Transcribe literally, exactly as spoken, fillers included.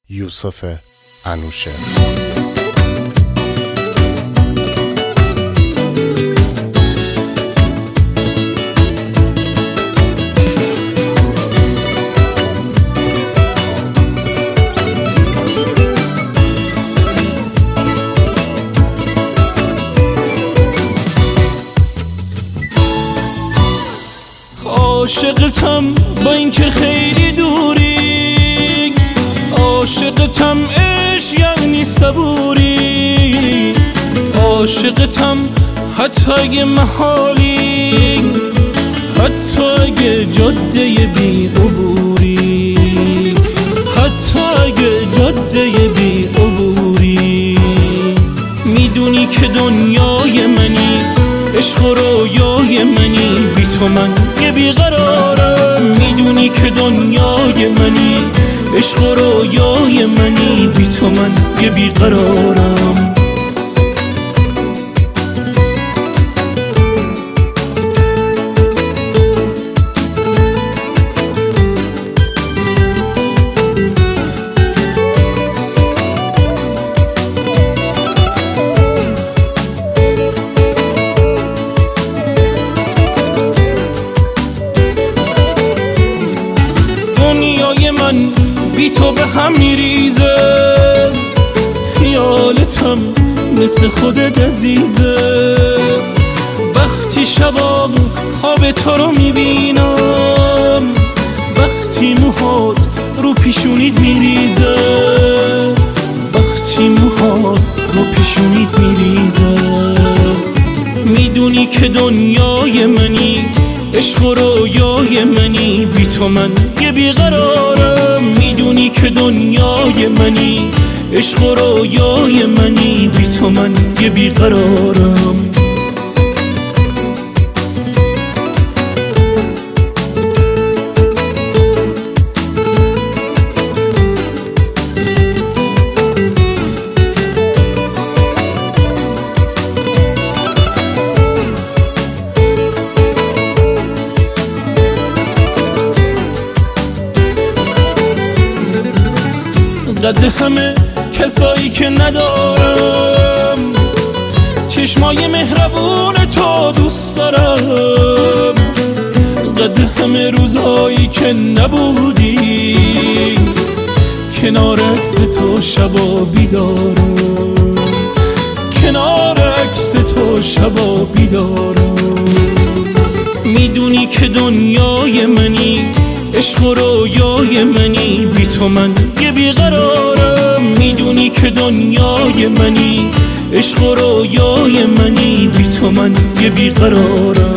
یوسف انوشه. عاشقتم با اینکه خیلی دوری، عاشقتم عشق یعنی صبوری، عاشقتم حتی اگه محالی، حتی اگه جاده بی عبوری، حتی اگه جاده بی عبوری. میدونی که دنیای منی، عشق و رویای منی، بی تو من یه بیقرارم. میدونی که دنیای منی، عشق و رویای منی، بی تو من یه بیقرارم. دنیای من بی تو به هم میریزه، خیالتم مثل خودت عزیزه. وقتی شبا خواب تو رو میبینم، وقتی موهات رو پیشونیت میریزه، وقتی موهات رو پیشونیت میریزه. میدونی که دنیای منی، عشق و رویای منی، بی تو من یه بیقرارم. میدونی که دنیای منی، عشق و رویای منی، بی تو من یه بیقرارم. قد همه کسایی که ندارم، چشمای مهربون تو دوست دارم. قد همه روزایی که نبودی، کنار عکس تو شبا بیدارم، کنار عکس تو شبا بیدارم. میدونی که دنیای منی، عشق و رویای منی، بی تو من یه بیقرارم. میدونی که دنیای منی، عشق و رویای منی، بی تو من یه بیقرارم.